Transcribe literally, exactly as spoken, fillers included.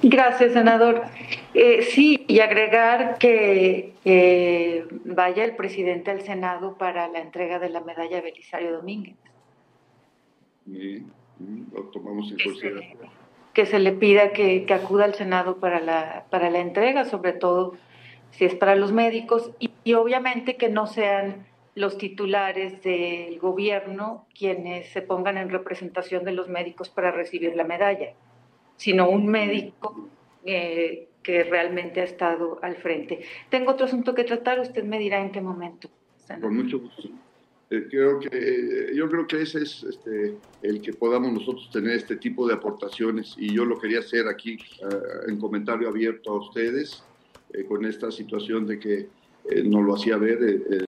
Gracias, senador. Eh, sí, y agregar que eh, vaya el presidente al Senado para la entrega de la medalla Belisario Domínguez. Bien, lo tomamos en Que consideración. se, que se le pida que, que, acuda al Senado para la, para la entrega, sobre todo si es para los médicos, y, y obviamente que no sean los titulares del gobierno quienes se pongan en representación de los médicos para recibir la medalla, sino un médico eh, que realmente ha estado al frente. Tengo otro asunto que tratar, usted me dirá en qué momento. Con mucho gusto. Eh, creo que, eh, yo creo que ese es este, el que podamos nosotros tener este tipo de aportaciones, y yo lo quería hacer aquí uh, en comentario abierto a ustedes, eh, con esta situación de que eh, nos lo hacía ver eh,